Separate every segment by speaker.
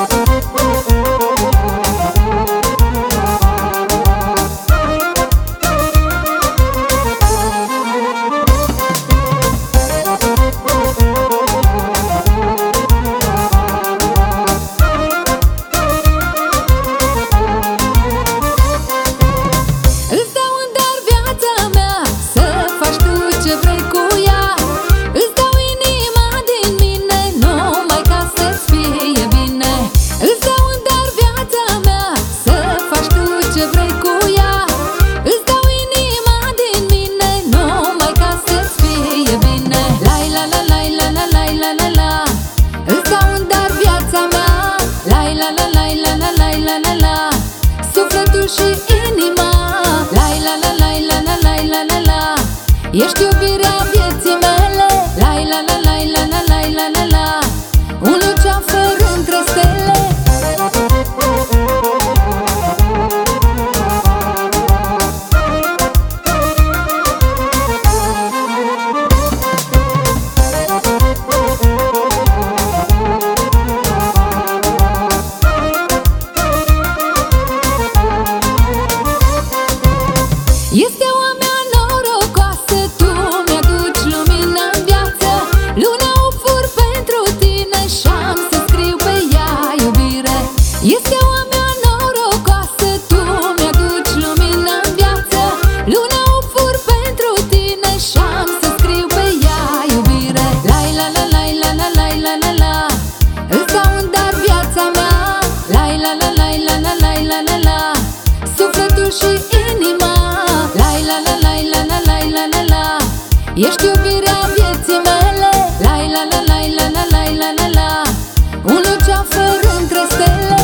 Speaker 1: Sufletul și inima, lai la la lai la la lai la la la. Ești iubirea vieții mele, lai la la lai la la lai la la la. Un luceafăr între stele. Este o mea norocoasă, tu mi-aduci lumina în viață. Luna o fur pentru tine și-am să scriu pe ea iubire. Este o mea norocoasă, tu mi-aduci lumina în viață. Luna o fur pentru tine și-am să scriu pe ea iubire. Lai la la lai la la lai la la la. Îți dau în dar viața mea, lai la la lai la la lai la la la. Sufletul și inima, lai la la lai la la lai la la la. Ești iubirea vieții mele, lai la la lai la la lai la la la. Un luceafăr între stele.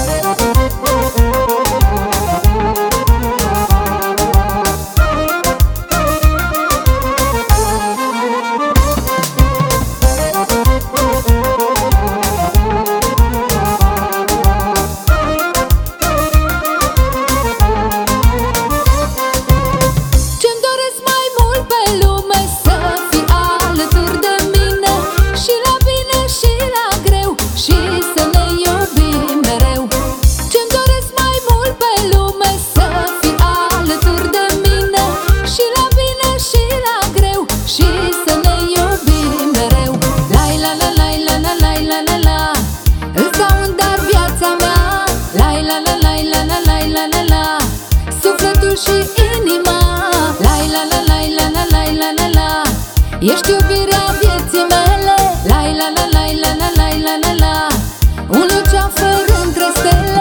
Speaker 1: Sufletul și inima, lai la la lai la la lai la la la. Ești iubirea vieții mele, lai la la lai la la lai la la la. Un luceafăr între stele.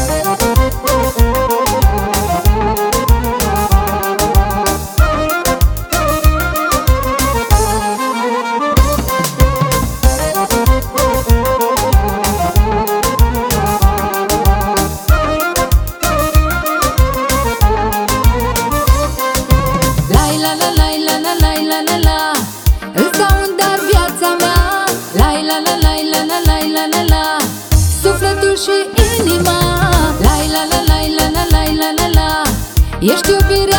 Speaker 1: Îți dau în dar viața mea, lai la la lai la la lai la la la. Sufletul și inima, lai la la lai la la lai la la la. Ești iubirea